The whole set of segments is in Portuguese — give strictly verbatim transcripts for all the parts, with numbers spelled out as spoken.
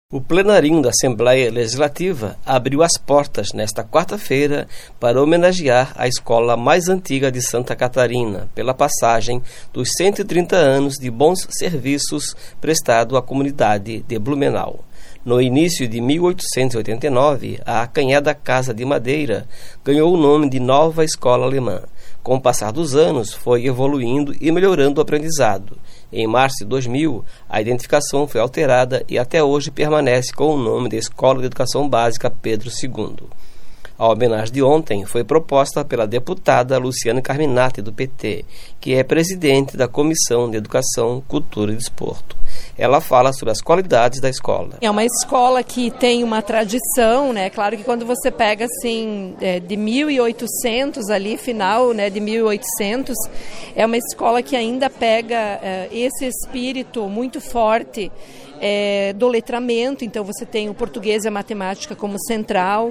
O plenarinho da Assembleia Legislativa abriu as portas nesta quarta-feira para homenagear a escola mais antiga de Santa Catarina, pela passagem dos cento e trinta anos de bons serviços prestados à comunidade de Blumenau. No início de mil oitocentos e oitenta e nove, a acanhada Casa de Madeira ganhou o nome de Nova Escola Alemã. Com o passar dos anos, foi evoluindo e melhorando o aprendizado. Em março de dois mil, a identificação foi alterada e até hoje permanece com o nome de Escola de Educação Básica Pedro segundo. A homenagem de ontem foi proposta pela deputada Luciana Carminati, do P T, que é presidente da Comissão de Educação, Cultura e Desporto. Ela fala sobre as qualidades da escola. É uma escola que tem uma tradição, né? Claro que quando você pega assim de mil e oitocentos ali, final, né, de mil e oitocentos, é uma escola que ainda pega é, esse espírito muito forte é, do letramento. Então você tem o português e a matemática como central,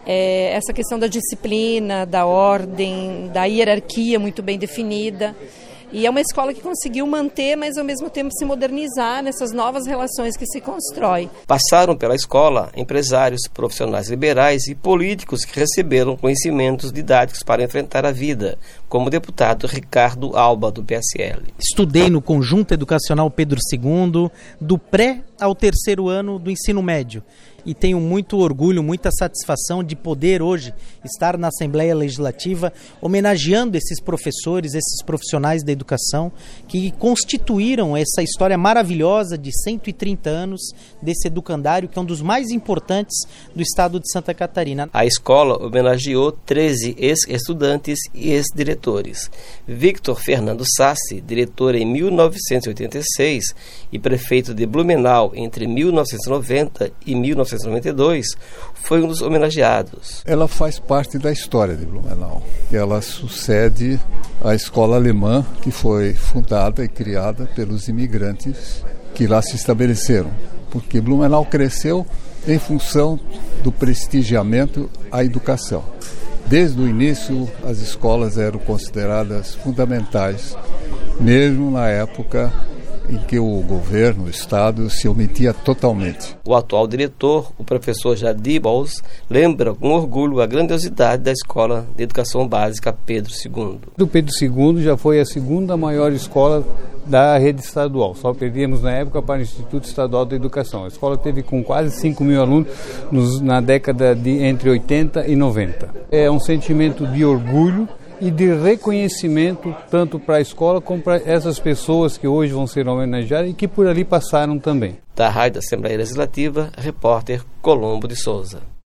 é, essa questão da disciplina, da ordem, da hierarquia muito bem definida. E é uma escola que conseguiu manter, mas ao mesmo tempo se modernizar nessas novas relações que se constrói. Passaram pela escola empresários, profissionais liberais e políticos que receberam conhecimentos didáticos para enfrentar a vida, como o deputado Ricardo Alba, do P S L. Estudei no Conjunto Educacional Pedro segundo, do pré ao terceiro ano do ensino médio. E tenho muito orgulho, muita satisfação de poder hoje estar na Assembleia Legislativa homenageando esses professores, esses profissionais da educação que constituíram essa história maravilhosa de cento e trinta anos desse educandário, que é um dos mais importantes do estado de Santa Catarina. A escola homenageou treze ex-estudantes e ex-diretores. Victor Fernando Sassi, diretor em mil novecentos e oitenta e seis e prefeito de Blumenau entre mil novecentos e noventa e mil novecentos e noventa e dois, foi um dos homenageados. Ela faz parte da história de Blumenau. Ela sucede à escola alemã, que foi fundada e criada pelos imigrantes que lá se estabeleceram, porque Blumenau cresceu em função do prestigiamento à educação. Desde o início, as escolas eram consideradas fundamentais, mesmo na época em que o governo, o Estado, se omitia totalmente. O atual diretor, o professor Jadir Bols, lembra com orgulho a grandiosidade da Escola de Educação Básica Pedro segundo. O Pedro segundo já foi a segunda maior escola da rede estadual. Só perdíamos na época para o Instituto Estadual de Educação. A escola teve com quase cinco mil alunos nos, na década de entre oitenta e noventa. É um sentimento de orgulho e de reconhecimento tanto para a escola como para essas pessoas que hoje vão ser homenageadas e que por ali passaram também. Da Rádio da Assembleia Legislativa, repórter Colombo de Souza.